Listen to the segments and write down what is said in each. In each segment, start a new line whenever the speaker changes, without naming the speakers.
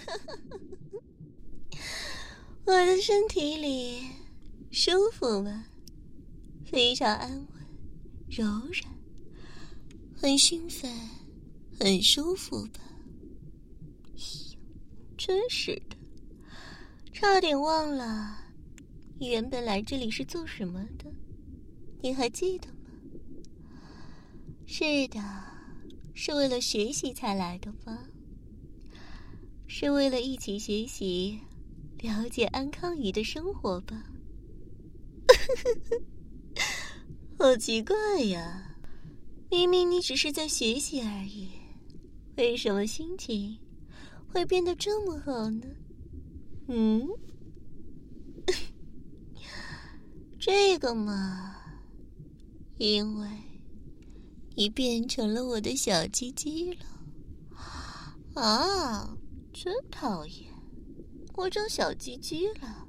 我的身体里舒服吗？非常安稳柔软，很兴奋，很舒服吧？真是的，差点忘了你原本来这里是做什么的，你还记得吗？是的，是为了学习才来的吧？是为了一起学习了解安康鱼的生活吧。好奇怪呀，明明你只是在学习而已，为什么心情会变得这么好呢？这个嘛，因为你变成了我的小鸡鸡了。啊，真讨厌，我长小鸡鸡了。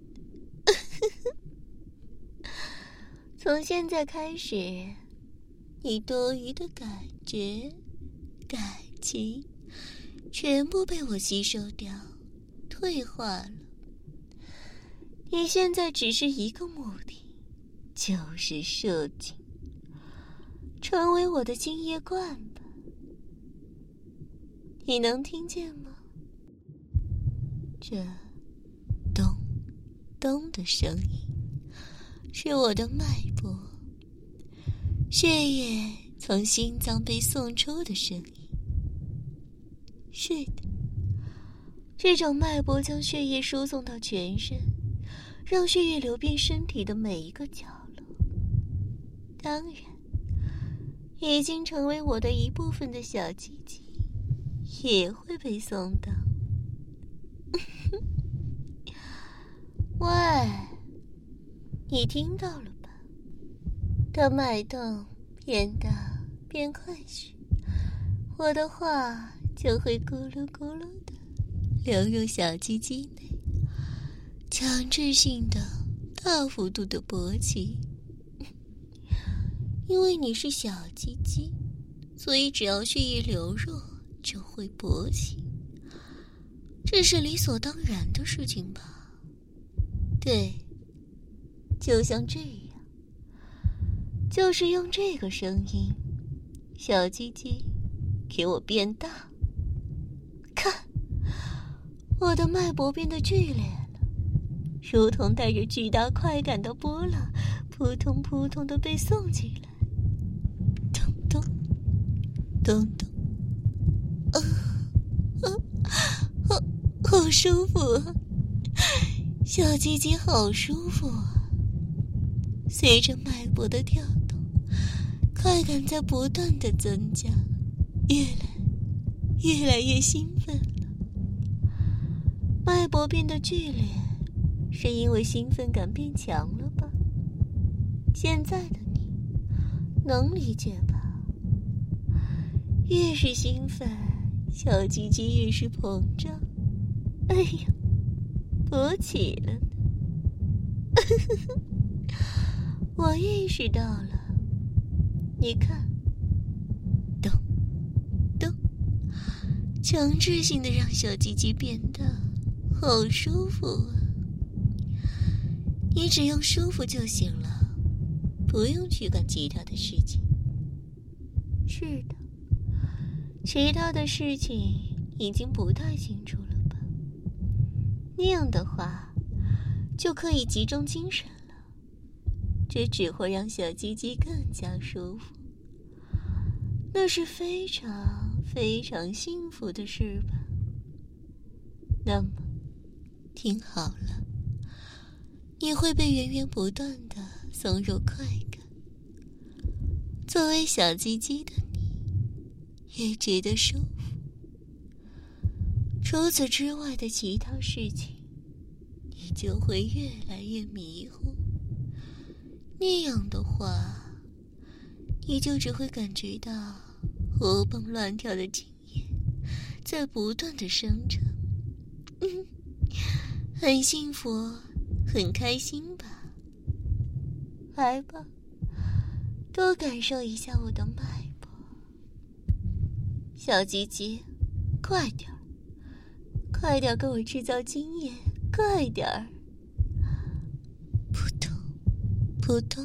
从现在开始，你多余的感觉、感情，全部被我吸收掉、退化了。你现在只是一个目的，就是射精，成为我的精液罐吧。你能听见吗？这咚咚的声音是我的脉搏，血液从心脏被送出的声音。是的，这种脉搏将血液输送到全身，让血液流遍身体的每一个角落。当然，已经成为我的一部分的小鸡鸡也会被送到。喂，你听到了吧？当脉动变大变快时，我的话就会咕噜咕噜的流入小鸡鸡内，强制性的大幅度的勃起。因为你是小鸡鸡，所以只要血液流入就会勃起，这是理所当然的事情吧？对，就像这样，就是用这个声音，小鸡鸡给我变大。看，我的脉搏变得剧烈了，如同带着巨大快感的波浪，扑通扑通地被送进来。咚咚咚咚，好舒服啊，小鸡鸡好舒服啊！随着脉搏的跳动，快感在不断的增加，越来越兴奋了。脉搏变得剧烈，是因为兴奋感变强了吧？现在的你能理解吧？越是兴奋，小鸡鸡越是膨胀。哎呀，勃起了呢！我意识到了，你看，咚咚，强制性的让小鸡鸡变大，好舒服啊！你只用舒服就行了，不用去管其他的事情。是的，其他的事情已经不太清楚了吧？那样的话，就可以集中精神了，这只会让小鸡鸡更加舒服。那是非常非常幸福的事吧？那么，听好了，你会被源源不断的送入快感。作为小鸡鸡的你，也觉得舒服。除此之外的其他事情，你就会越来越迷糊。那样的话，你就只会感觉到活蹦乱跳的精液在不断的生成。很幸福，很开心吧？来吧，多感受一下我的脉搏。小鸡鸡，快点儿， 快点给我制造经验，快点儿！扑通，扑通，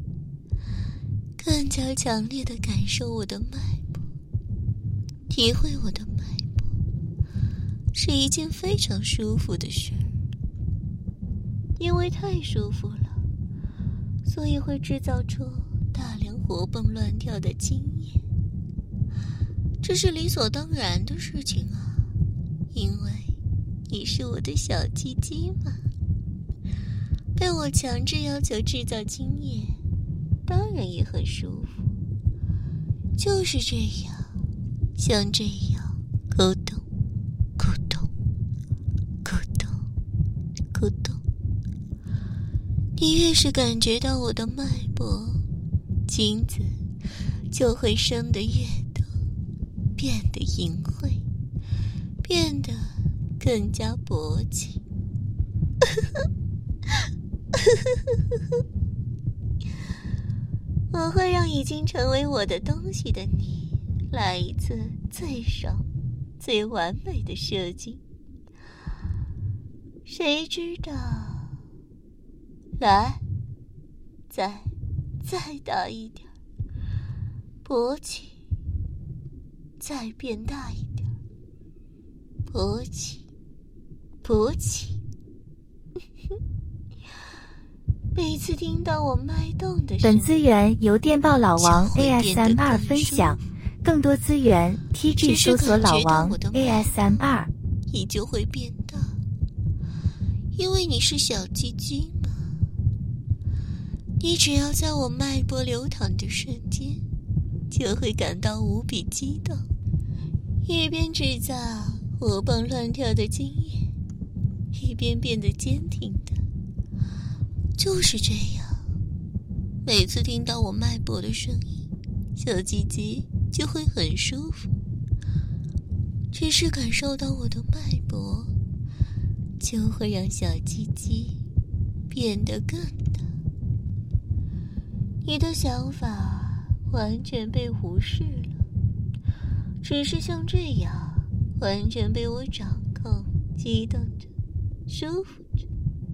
更加强烈的感受我的脉搏，体会我的脉搏，是一件非常舒服的事儿。因为太舒服了，所以会制造出大量活蹦乱跳的经验。这是理所当然的事情啊，因为你是我的小鸡鸡嘛。被我强制要求制造经验，当然也很舒服。就是这样，像这样咕咚咕咚咕咚咕咚，你越是感觉到我的脉搏，精子就会生得越多，变得淫秽，变得更加勃起。我会让已经成为我的东西的你来一次最爽最完美的射精。谁知道，来，再大一点，勃起，再变大一点，勃起，勃起。每次听到我脉动的声音，
本资源由电报老王 ASMR 分享，更多资源 TG 搜索老王 ASMR，
你就会变大，因为你是小鸡鸡嘛。你只要在我脉搏流淌的瞬间，就会感到无比激动，一边制造活蹦乱跳的经验，一边变得坚挺的。就是这样，每次听到我脉搏的声音，小鸡鸡就会很舒服。只是感受到我的脉搏，就会让小鸡鸡变得更大。你的想法完全被忽视了，只是像这样完全被我掌控，激动着，舒服着。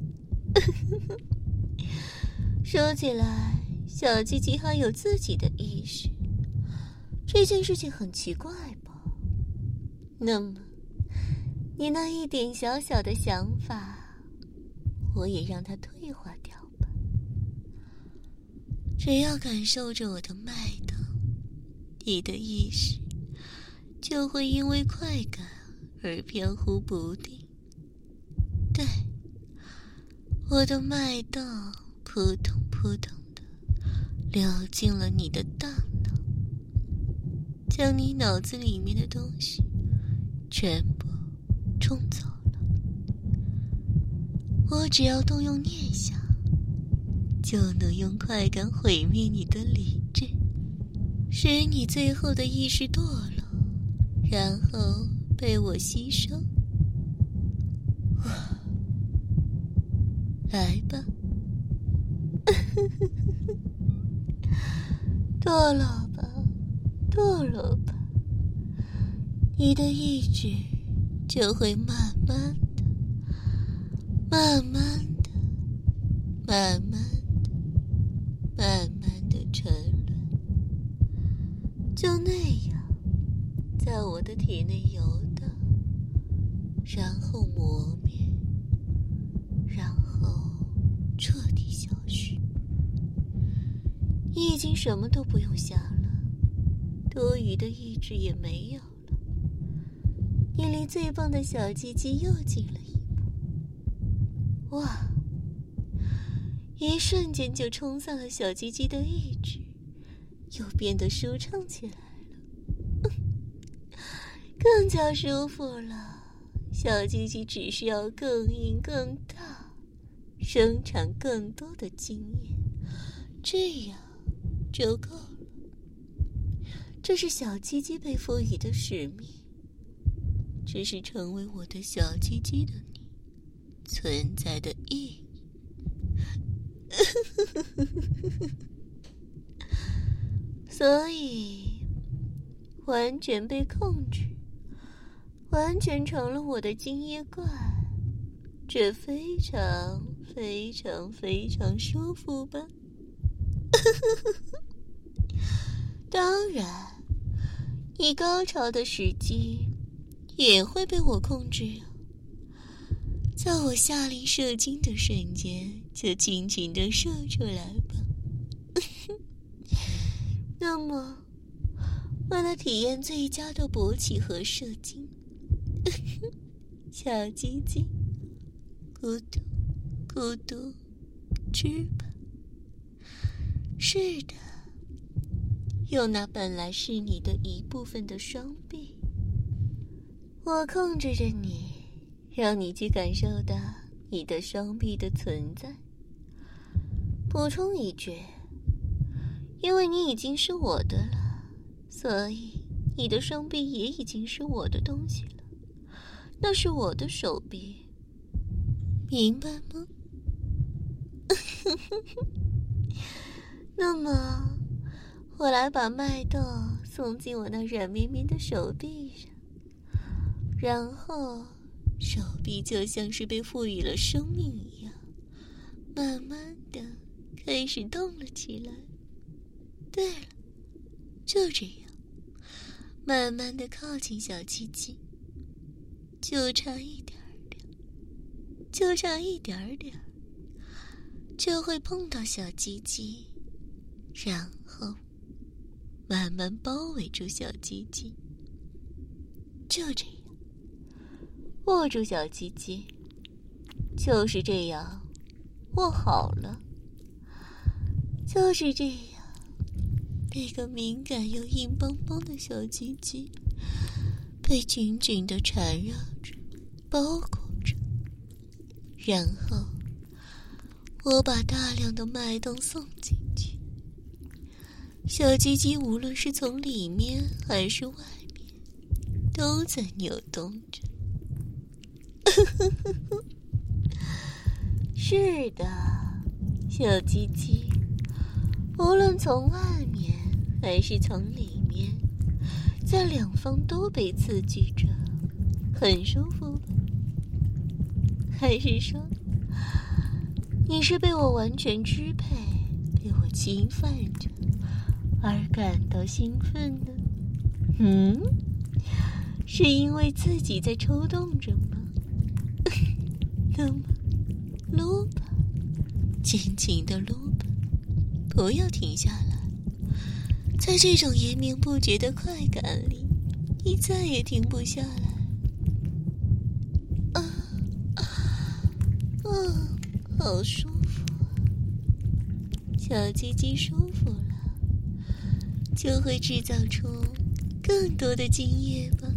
说起来，小鸡鸡还有自己的意识，这件事情很奇怪吧？那么，你那一点小小的想法，我也让它退化掉吧。只要感受着我的脉动，你的意识就会因为快感而飘忽不定。对，我的脉动扑通扑通的流进了你的大脑，将你脑子里面的东西全部冲走了。我只要动用念想，就能用快感毁灭你的理智，使你最后的意识堕落，然后被我吸收。来吧，堕落吧，堕落吧，你的意志就会慢慢的、慢慢的、慢慢的、慢慢的沉沦，就那样在我的体内游荡，然后磨灭，然后彻底消失。你已经什么都不用想了，多余的意志也没有了，你离最棒的小鸡鸡又近了一步。哇，一瞬间就冲散了小鸡鸡的意志，又变得舒畅起来了，更加舒服了。小鸡鸡只需要更硬更大，生产更多的经验，这样就够了。这是小鸡鸡被赋予的使命，这是成为我的小鸡鸡的你存在的意义。所以完全被控制， 完全成了我的精液怪，这非常非常非常舒服吧？当然，你高潮的时机也会被我控制啊！在我下令射精的瞬间，就尽情地射出来吧。那么，为了体验最佳的勃起和射精，小鸡鸡咕嘟咕嘟吃吧。是的，用那本来是你的一部分的双臂，我控制着你，让你去感受到你的双臂的存在。补充一句，因为你已经是我的了，所以你的双臂也已经是我的东西了，那是我的手臂，明白吗？那么我来把脉动送进我那软绵绵的手臂上，然后手臂就像是被赋予了生命一样，慢慢的开始动了起来。对了，就这样慢慢的靠近小鸡鸡，就差一点点，就差一点点，就会碰到小鸡鸡，然后慢慢包围住小鸡鸡。就这样握住小鸡鸡，就是这样握好了，就是这样，那个敏感又硬邦邦的小鸡鸡被紧紧地缠绕着，包裹着，然后我把大量的脉动送进去，小鸡鸡无论是从里面还是外面都在扭动着。是的，小鸡鸡无论从外面还是从里面，在两方都被刺激着，很舒服吧？还是说你是被我完全支配，被我侵犯着而感到兴奋呢？是因为自己在抽动着吗？那么撸吧，尽情的撸吧，不要停下来。在这种延绵不绝的快感里，你再也停不下来。好舒服啊！小鸡鸡舒服了，就会制造出更多的精液吧。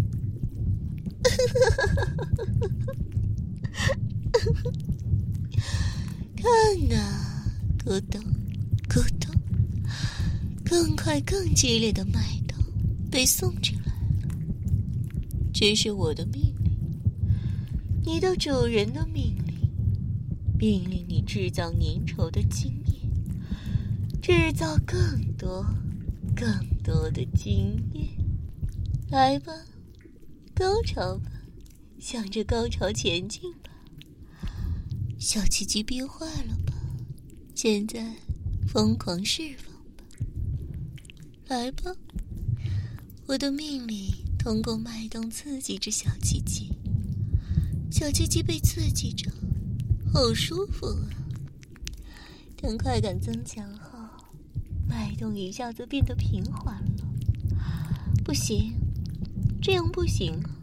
看哪，咕咚咕咚，更快更激烈的脉动被送进来了。这是我的命令，你的主人的命令，命令你制造粘稠的精液，制造更多更多的精液。来吧，高潮吧，向着高潮前进吧。小鸡鸡憋坏了吧？现在疯狂释放吧！来吧，我的命令通过脉动刺激着小鸡鸡，小鸡鸡被刺激着，好舒服啊！等快感增强后，脉动一下子变得平缓了。不行，这样不行啊！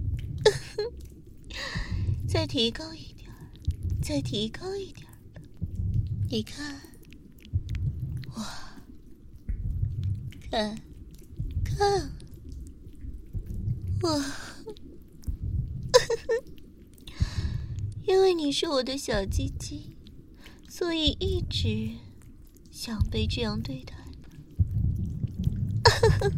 再提高一点，再提高一点吧。你看，哇，看，看，哇！因为你是我的小鸡鸡，所以一直想被这样对待吧。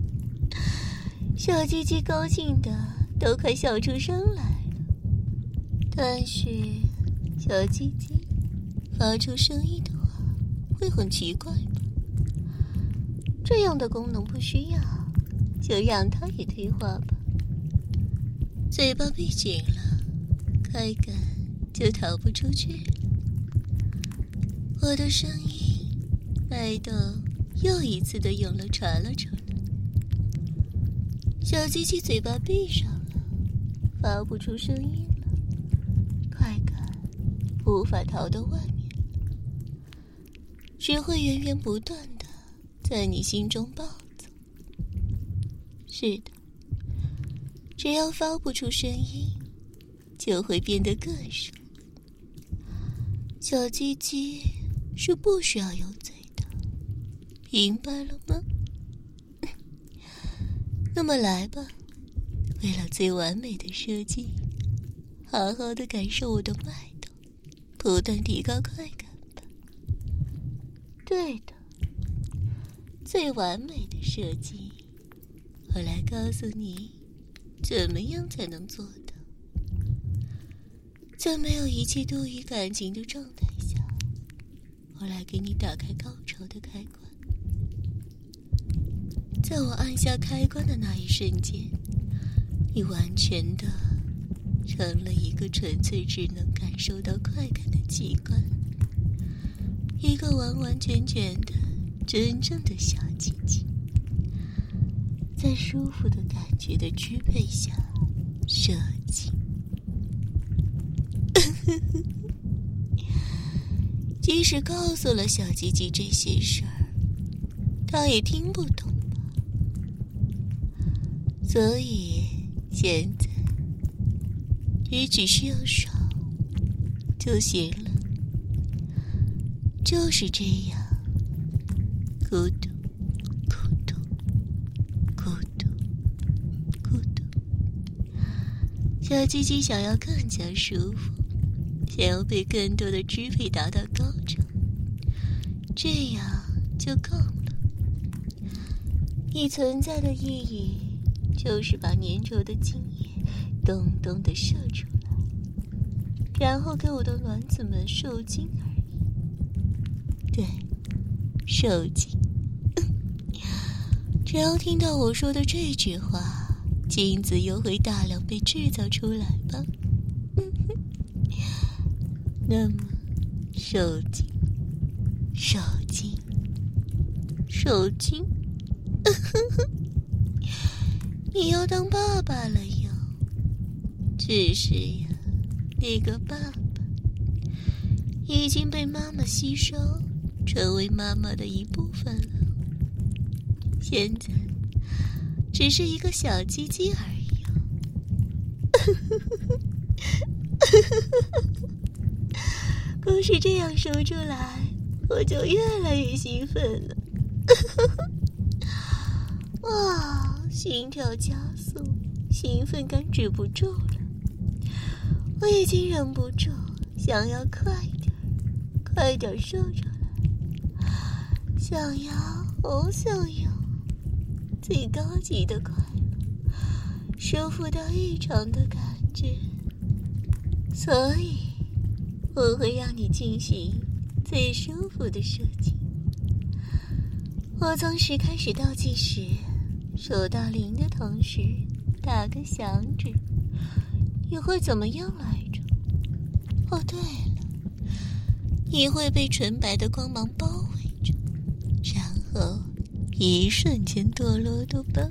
小鸡鸡高兴的都快笑出声来了，但是小鸡鸡发出声音的话会很奇怪吧？这样的功能不需要，就让它也退化吧。 嘴巴闭紧了，快感就逃不出去了。我的声音麦豆又一次的涌了传了出来。小鸡鸡嘴巴闭上了，发不出声音了，快感无法逃到外面，只会源源不断的在你心中暴走。是的，只要发不出声音，就会变得更爽。小鸡鸡是不需要有嘴的，明白了吗？那么来吧，为了最完美的设计，好好的感受我的脉动，不断提高快感吧。对的，最完美的设计，我来告诉你怎么样才能做到。在没有一切多余感情的状态下，我来给你打开高潮的开关。在我按下开关的那一瞬间，你完全的成了一个纯粹只能感受到快感的器官，一个完完全全的真正的小鸡鸡，在舒服的感觉的支配下射击。即使告诉了小鸡鸡这些事儿，他也听不懂吧。所以现在你只需要爽就行了，就是这样，咕嘟咕嘟咕嘟咕嘟。小鸡鸡想要更加舒服，想要被更多的支配达到高潮，这样就够了。你存在的意义就是把粘稠的精液咚咚地射出来，然后给我的卵子们受精而已。对，受精。只要听到我说的这句话，精子又会大量被制造出来吧。那么受精受精受精你要当爸爸了哟。只是呀，那个爸爸已经被妈妈吸收，成为妈妈的一部分了。现在只是一个小鸡鸡而已光是这样说出来，我就越来越兴奋了。哇，心跳加速，兴奋感止不住了。我已经忍不住想要快点射出来，想要最高级的快乐，舒服到异常的感觉。所以我会让你进行最舒服的射击。我从10开始倒计时，数到0的同时打个响指。你会怎么样来着？哦，对了，你会被纯白的光芒包围着，然后一瞬间堕落的吧。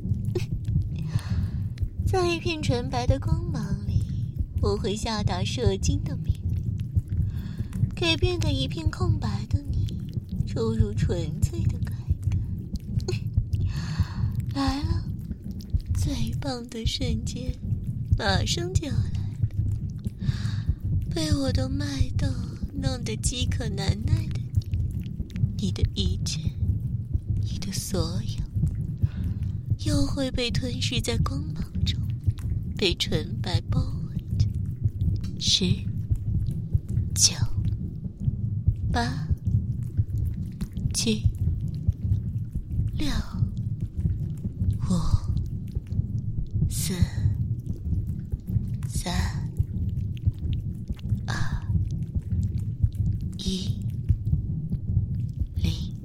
在一片纯白的光芒里，我会下达射精的命令，给变得一片空白的你注入纯粹的快感。来了，最棒的瞬间马上就要来了。被我的脉动弄得饥渴难耐的你的一切，你的所有，又会被吞噬在光芒中，被纯白包围着。10、9、8、7、6、5、4、3、2、1、0，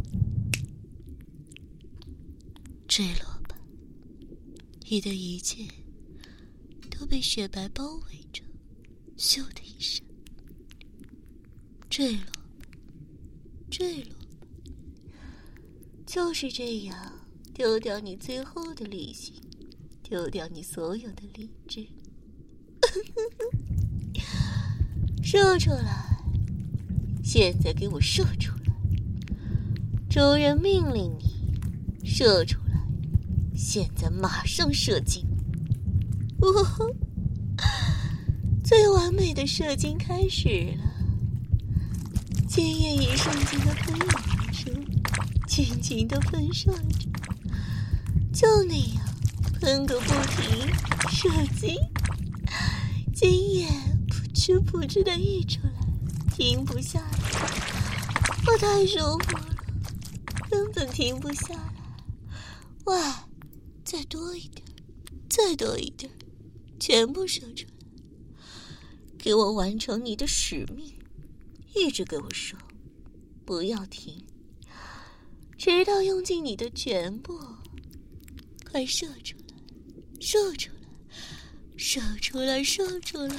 坠落吧，你的一切都都被雪白包围着，咻的一声，坠落吧，坠落吧，就是这样，丢掉你最后的理性，丢掉你所有的理智。射出来，现在给我射出来！主人命令你射出来，现在马上射精！最完美的射精开始了，精液一瞬间的喷涌而出，尽情的喷射着，就那样喷个不停，射精，精液噗嗤噗嗤的溢出来，停不下来，我太舒服了，根本停不下来。喂，再多一点，再多一点，全部射出来，给我完成你的使命，一直给我射，不要停，直到用尽你的全部。快射出来，射出来，射出来，射出来！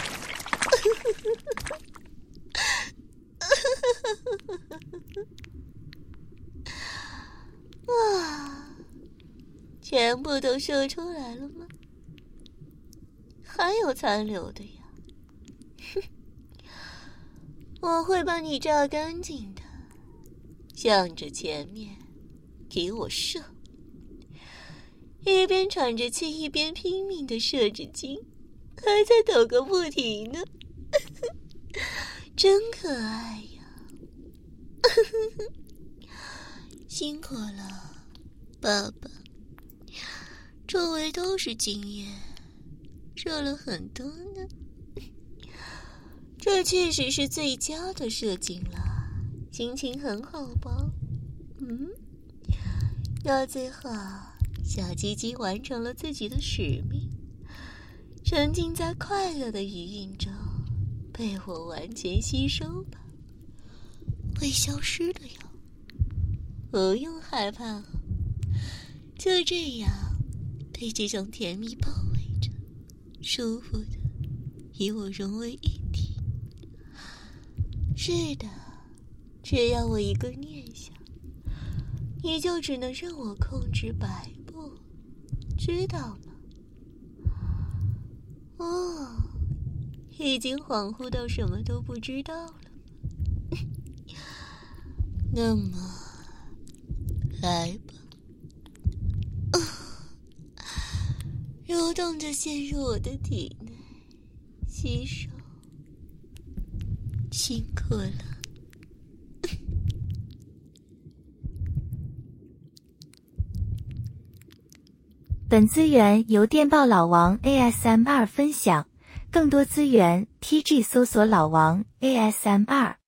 啊，全部都射出来了吗？还有残留的呀！哼，我会把你榨干净的，向着前面给我射。一边喘着气，一边拼命地射着精，还在抖个不停呢，真可爱呀！辛苦了，爸爸。周围都是精液，射了很多呢。这确实是最佳的射精了，心情很好吧？到最后，小鸡鸡完成了自己的使命，沉浸在快乐的余韵中，被我完全吸收吧，会消失的哟，不用害怕哦，就这样被这种甜蜜包围着，舒服的与我融为一体。是的，只要我一个念想，你就只能任我控制摆布，知道吗？哦，已经恍惚到什么都不知道了。那么，来吧，蠕动着陷入我的体内，吸收。辛苦了。
本资源由电报老王 ASMR 分享，更多资源 TG 搜索老王 ASMR。